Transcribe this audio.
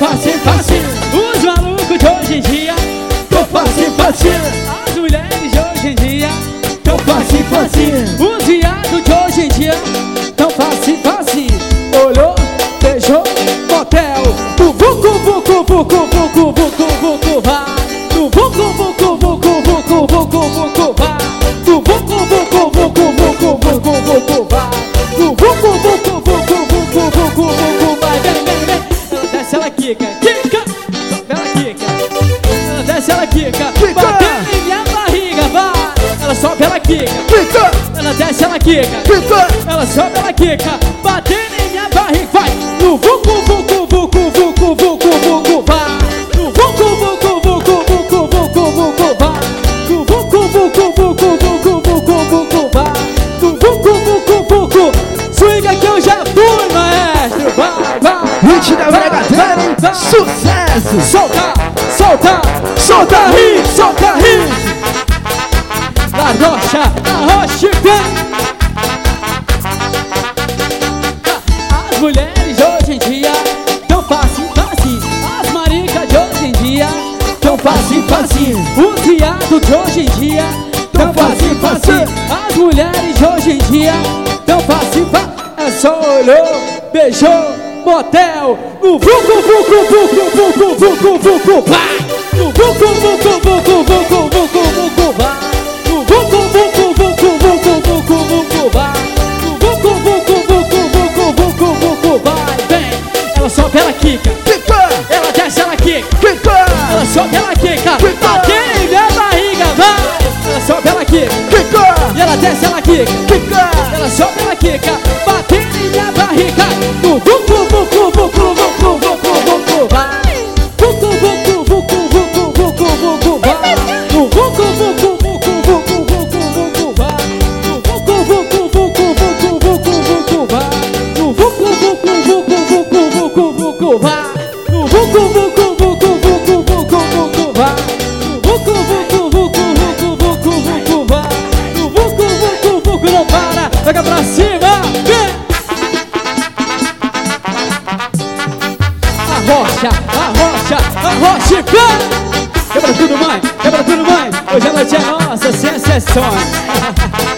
facinho, facinho. Os malucos de hoje em dia, tão facinho, facinho. as mulheres de hoje em dia, tão facinho, facinho. os viados de hoje em dia, tão facinho, facinho. Olhou, beijou, motel. o vucu, vucu, vucu, vucu, vucu, vucu, vai. O vucu, vucu, vucu, vucu, vucu, vucu, vai. O vucu, vucu, vucu, vucu, vucu, vucu, vai. O vucu, vucu, vucu, vucu, vucu, vucu, vai. Vem, vem, vem. Ela desce, ela quica, quica. Ela quica. Ela desce, ela quica. Batendo em minha barriga, vai. Ela sobe, ela quica. Quica, Ela desce, ela quica. quica. Ela sobe, ela quica. Batendo em minha barriga, vai. No vucu, vucu, vucu, vucu, vucu, vucu, vai. No vucu, vucu, vucu, vucu, vucu, vucu, vai. No vucu, vucu, vucu, vucu, vucu, vucu, vai. No vucu, vucu, vucu. Swinga que eu já fui, maestro. Vai, vai. Hit da Megadana, sucesso. Solta, solta, solta hit, solta hit. La Rocha, arrocha e vem. As mulheres de hoje em dia, tão facinho, facinho. As maricas de hoje em dia, Tão facinho, facinho. os viados de hoje em dia, Tão facinho, facinho. As mulheres de hoje em dia, tão facinho, facinho. É só olhou, beijou, motel. No vucu, vucu, vucu, vucu, vucu, vucu, vai. No vucu, vucu, vucu, vucu, vucu, vucu, vai. No vucu, vucu, vucu, vucu, vucu, vucu, vai. No vucu, vucu, vucu, vucu, vucu, vucu, vai. Vem, ela sobe, ela quica. Quica, Ela desce, ela quica. quica. Ela sobe, ela quica. Quica. Batendo em minha barriga, vai. Ela sobe, ela quica. Quica, E ela desce, ela quica. quica. Ela sobe, ela quica. Batendo em minha barriga. No vucu, vucu, vucu, vucu, vucu, vucu, vai. Vucu, vucu, vucu, vucu, vucu, vucu, vai. No vucu, vucu, vucu, vucu, vucu, vucu, vai. No vucu, vucu, vucu, vucu, vucu, vucu, vai. No vucu, vucu, vucu, vucu, vucu, vucu, vai. No vucu, vucu, vucu, vucu, vucu, vucu, vai. No vucu, vucu, vucu, vucu, vucu, vucu, vai. No vucu, vucu, vucu, não para. Pega pra cima, vem. Arrocha, arrocha, arrocha e vem. Quebra tudo, mãe, quebra tudo, mãe. Hoje a noite é nossa, sem exceções.